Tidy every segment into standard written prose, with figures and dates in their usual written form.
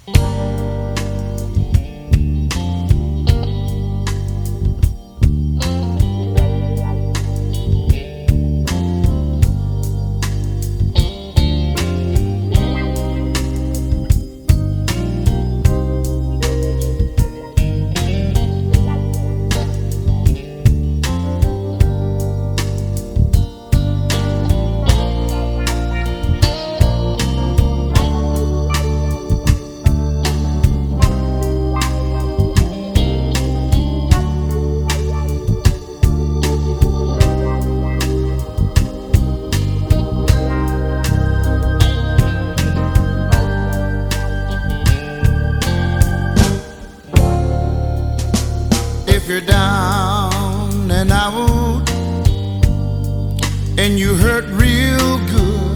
If you're down and out and you hurt real good,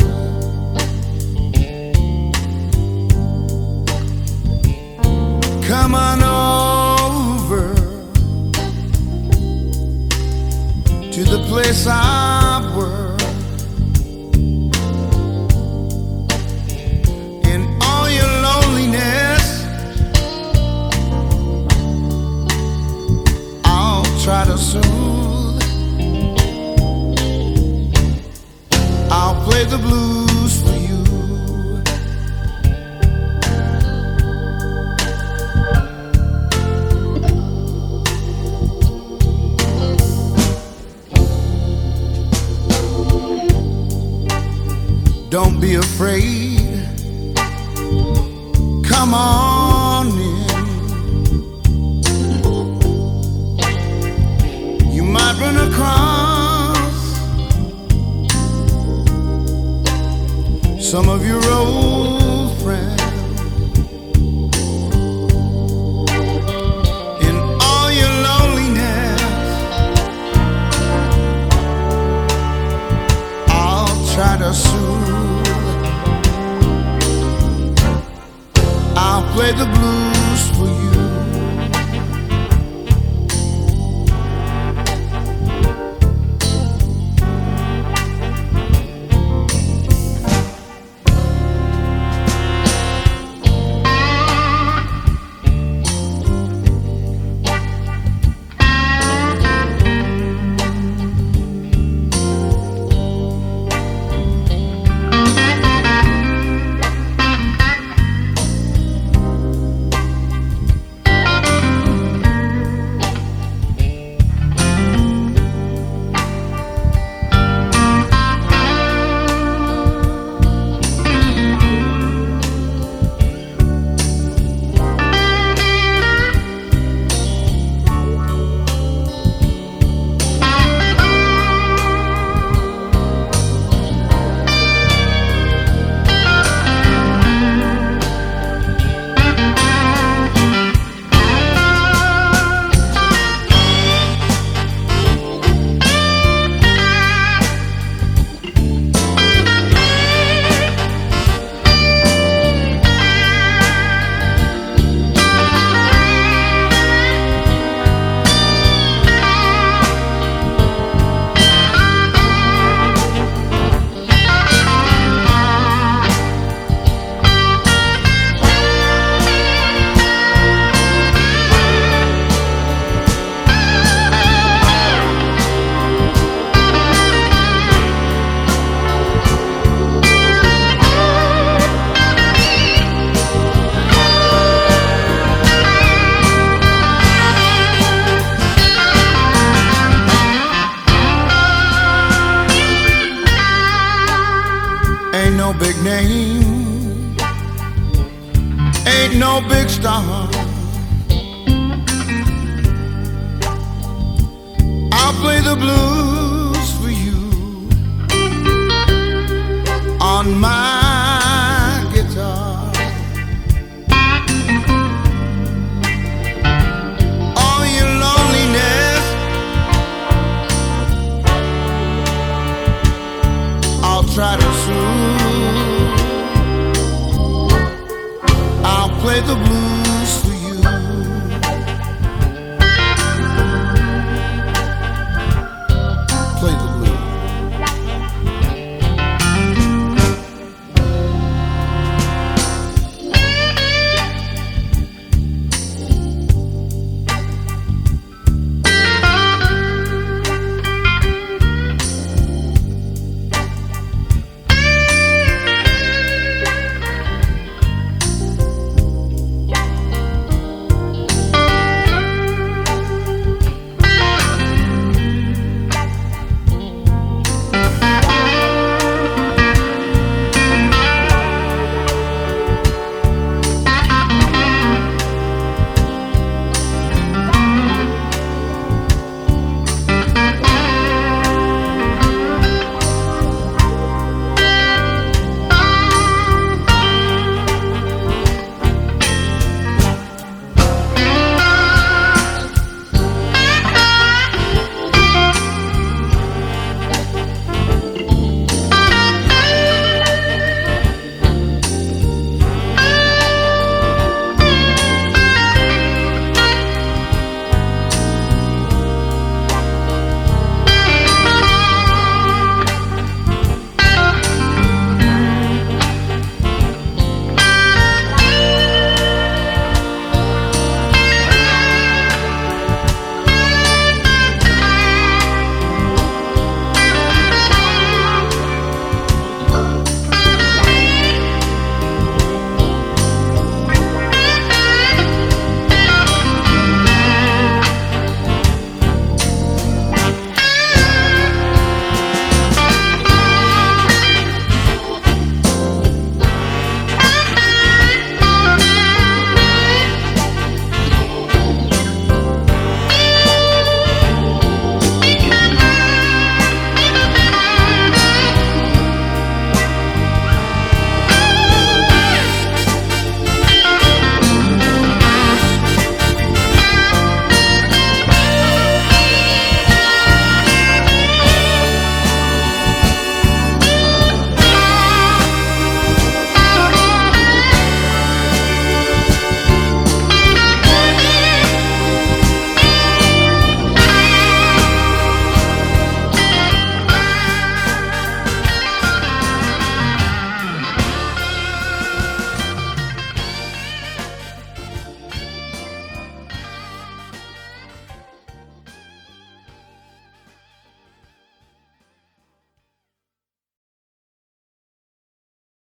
come on over to the place I work. In all your loneliness, try to soothe. I'll play the blues for you. Don't be afraid. Come on in. Might run across some of your old friends. In all your loneliness, I'll try to soothe. I'll play the blues for you. Ain't no big name, ain't no big star. I'll play the blues for you on my guitar. All your loneliness, I'll try to soothe. I'll play the blues for you.